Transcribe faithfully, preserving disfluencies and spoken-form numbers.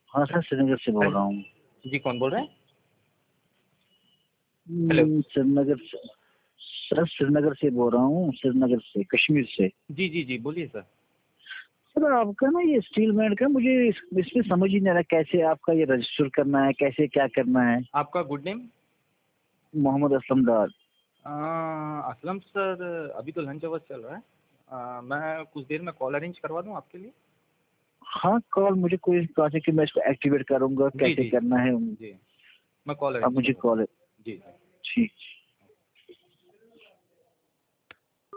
हाँ सर, श्रीनगर से बोल रहा हूँ। जी, कौन बोल रहे हैं? हेलो। हम्म, श्रीनगर से सर, श्रीनगर से बोल रहा हूँ, श्रीनगर से, कश्मीर से। जी जी जी, बोलिए सर। सर आपका ना ये स्टील मैट का मुझे इस, इसमें समझ ही नहीं आ रहा कैसे आपका ये रजिस्टर करना है, कैसे क्या करना है। आपका good name? Mohammad Aslam Dar. Aslam sir, अभी तो लंच आवर चल रहा है। आ, मैं कुछ देर में कॉल अरेंज करवा दूं आपके लिए? हाँ, कॉल मुझे कोई कहा कि मैं इसको एक्टिवेट करूंगा, जी कैसे जी करना है। जी, मैं कॉल अब अरेंज मुझे करवा कॉल है। दूं। जी जी। ठीक।